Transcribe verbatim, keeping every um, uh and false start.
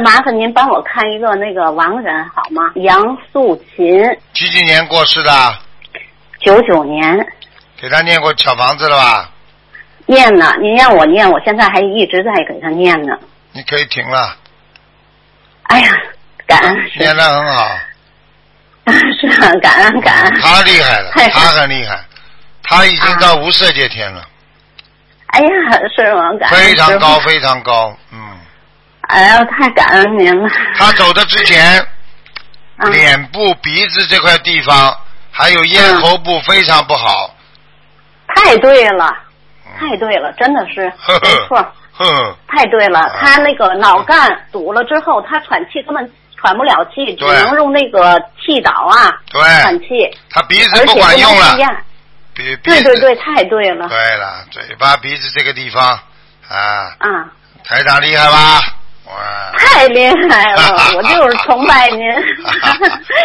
麻烦您帮我看一个那个亡人好吗？杨素琴。 几几年过世的？ 九九年。 给他念过小房子了吧？ 念呢，您让我念，我现在还一直在给他念呢。 你可以停了。 哎呀，感恩。 念得很好。 是啊，感恩感恩。 他厉害了，他很厉害，他已经到无色界天了。 哎呀，是吗？感恩。 非常高，非常高，嗯。 哎呀，太感恩您了。 他走的之前，啊、脸部、鼻子这块地方，还有咽喉部非常不好。 太对了，太对了，真的是没错。 呵太对了，他那个脑干堵了之后，他喘气根本喘不了气，只能用那个气导啊， 对， 喘气。 他鼻子不管用了。 鼻对对对，太对了。 对了，嘴巴、鼻子这个地方啊。 啊。 台长厉害吧？ 太厉害了，我就是崇拜您。